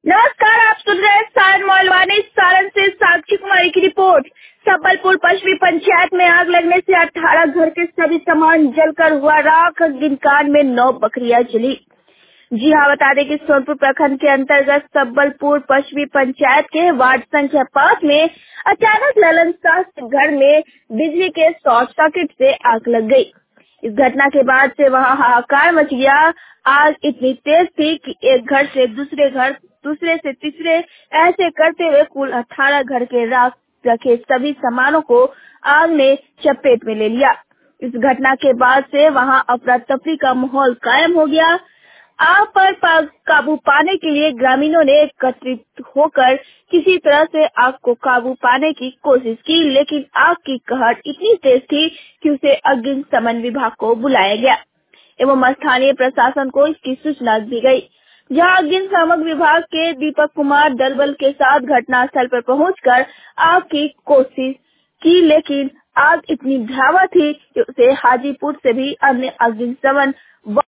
नमस्कार, आप सुन रहे हैं सारण मौलवानी। सारण से साक्षी कुमारी की रिपोर्ट। सबलपुर पश्चिमी पंचायत में आग लगने से 18 घर के सभी सामान जलकर हुआ राख। गिनकान में 9 बकरियां जली। जी हाँ, बता दें कि सोनपुर प्रखंड के अंतर्गत सबलपुर पश्चिमी पंचायत के वार्ड संख्या 5 में अचानक ललन शाह के घर में बिजली के शॉर्ट सर्किट से आग लग गई। इस घटना के बाद से वहां हाहाकार मच गया। आग इतनी तेज थी कि एक घर से दूसरे घर, दूसरे से तीसरे, ऐसे करते हुए कुल 18 घर के राख रखे सभी सामानों को आग ने चपेट में ले लिया। इस घटना के बाद से वहां अफरा तफरी का माहौल कायम हो गया। आग पर काबू पाने के लिए ग्रामीणों ने एकत्रित होकर किसी तरह से आग को काबू पाने की कोशिश की, लेकिन आग की कहर इतनी तेज थी कि उसे अग्निशमन विभाग को बुलाया गया एवं स्थानीय प्रशासन को इसकी सूचना दी गई, जहां अग्निशमन विभाग के दीपक कुमार दलबल के साथ घटनास्थल पर पहुंचकर आग की कोशिश की, लेकिन आग इतनी भयावह थी कि उसे हाजीपुर से भी अन्य अग्निशमन